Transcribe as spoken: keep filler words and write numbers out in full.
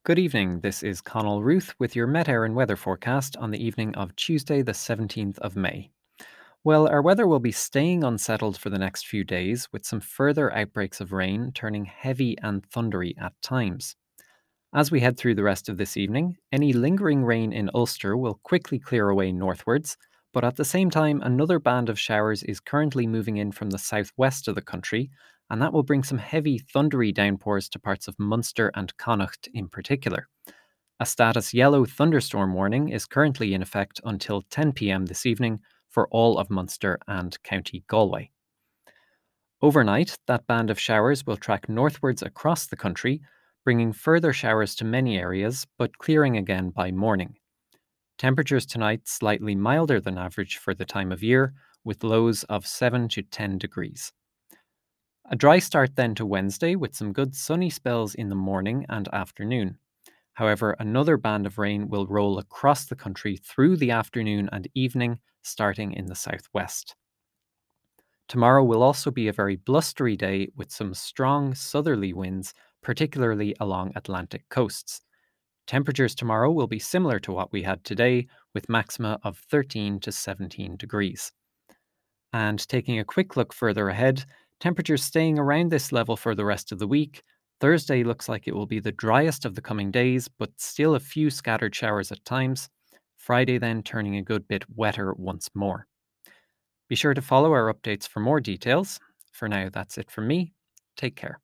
Good evening. This is Connell Ruth with your Met Éireann weather forecast on the evening of Tuesday, the seventeenth of May. Well, our weather will be staying unsettled for the next few days, with some further outbreaks of rain turning heavy and thundery at times. As we head through the rest of this evening, any lingering rain in Ulster will quickly clear away northwards, but at the same time, another band of showers is currently moving in from the southwest of the country, and that will bring some heavy, thundery downpours to parts of Munster and Connacht in particular. A status yellow thunderstorm warning is currently in effect until ten p m this evening for all of Munster and County Galway. Overnight, that band of showers will track northwards across the country, bringing further showers to many areas, but clearing again by morning. Temperatures tonight slightly milder than average for the time of year, with lows of seven to ten degrees. A dry start then to Wednesday with some good sunny spells in the morning and afternoon. However, another band of rain will roll across the country through the afternoon and evening, starting in the southwest. Tomorrow will also be a very blustery day with some strong southerly winds, particularly along Atlantic coasts. Temperatures tomorrow will be similar to what we had today, with maxima of thirteen to seventeen degrees. And taking a quick look further ahead, temperatures staying around this level for the rest of the week. Thursday looks like it will be the driest of the coming days, but still a few scattered showers at times. Friday then turning a good bit wetter once more. Be sure to follow our updates for more details. For now, that's it from me. Take care.